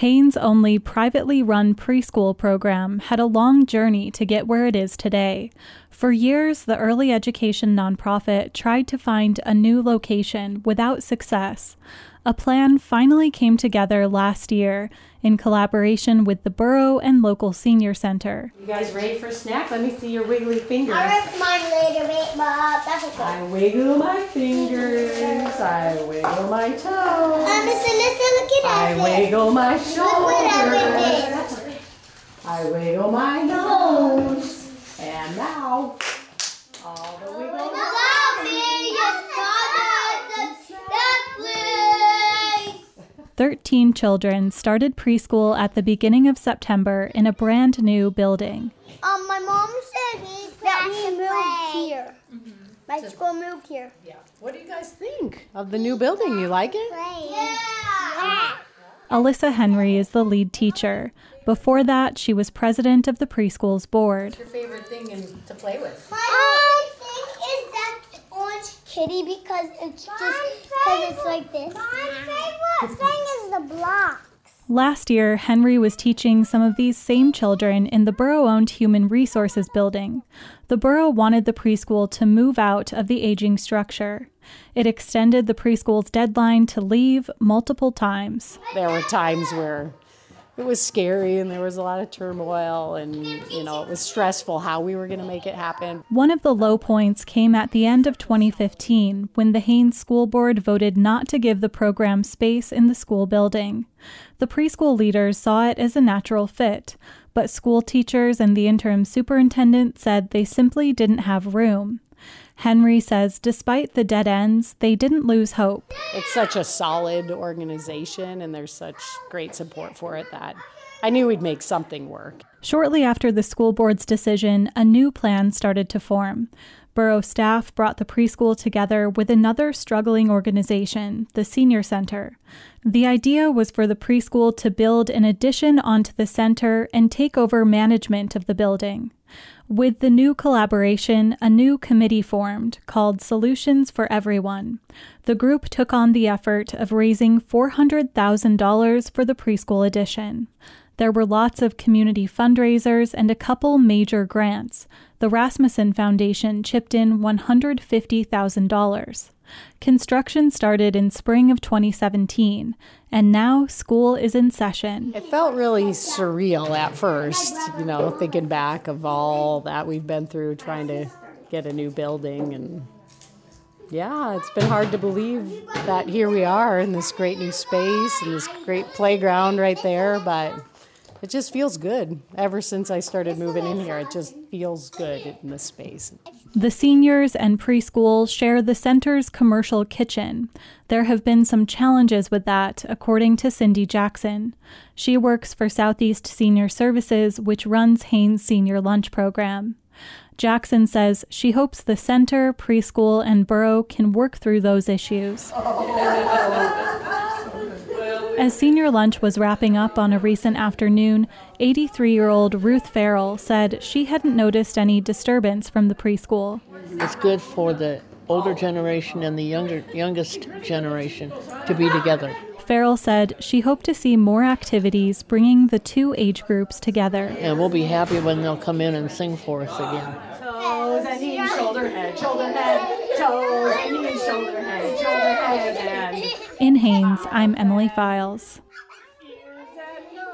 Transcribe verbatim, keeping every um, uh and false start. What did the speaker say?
Haines' only privately run preschool program had a long journey to get where it is today. For years, the early education nonprofit tried to find a new location without success. A plan finally came together last year in collaboration with the borough and local senior center. You guys ready for a snack? Let me see your wiggly fingers. I rest mine later, wait, Bob. That's okay. I wiggle my fingers. I wiggle my toes. Uh, Mister Listen, look at I that. wiggle my Look what I shoulders. I wiggle my nose. And now, all the wiggle. Thirteen children started preschool at the beginning of September in a brand new building. Um, my mom said that we moved here. Mm-hmm. My to, school moved here. Yeah. What do you guys think of the new building? You like it? Yeah. yeah. Alyssa Henry is the lead teacher. Before that, she was president of the preschool's board. What's your favorite thing in, to play with? My favorite thing is that orange kitty because it's just because it's like this. My favorite thing is the blocks. Last year, Henry was teaching some of these same children in the borough-owned Human Resources building. The borough wanted the preschool to move out of the aging structure. It extended the preschool's deadline to leave multiple times. There were times where it was scary and there was a lot of turmoil and, you know, it was stressful how we were going to make it happen. One of the low points came at the end of twenty fifteen when the Haines School Board voted not to give the program space in the school building. The preschool leaders saw it as a natural fit, but school teachers and the interim superintendent said they simply didn't have room. Henry says despite the dead ends, they didn't lose hope. It's such a solid organization and there's such great support for it that I knew we'd make something work. Shortly after the school board's decision, a new plan started to form. Borough staff brought the preschool together with another struggling organization, the Senior Center. The idea was for the preschool to build an addition onto the center and take over management of the building. With the new collaboration, a new committee formed called Solutions for Everyone. The group took on the effort of raising four hundred thousand dollars for the preschool addition. There were lots of community fundraisers and a couple major grants. The Rasmussen Foundation chipped in one hundred fifty thousand dollars. Construction started in spring of twenty seventeen, and now school is in session. It felt really surreal at first, you know, thinking back of all that we've been through trying to get a new building. And yeah, it's been hard to believe that here we are in this great new space and this great playground right there, but it just feels good. Ever since I started moving in here, it just feels good in this space. The seniors and preschool share the center's commercial kitchen. There have been some challenges with that, according to Cindy Jackson. She works for Southeast Senior Services, which runs Haines' senior lunch program. Jackson says she hopes the center, preschool, and borough can work through those issues. As senior lunch was wrapping up on a recent afternoon, eighty-three-year-old Ruth Farrell said she hadn't noticed any disturbance from the preschool. It's good for the older generation and the younger youngest generation to be together. Farrell said she hoped to see more activities bringing the two age groups together. And we'll be happy when they'll come in and sing for us again. Toes and knees, shoulder, head, shoulder, head, toes and knees, shoulder, head, shoulder, head, and... In Haines, I'm Emily Files. Ears and nose.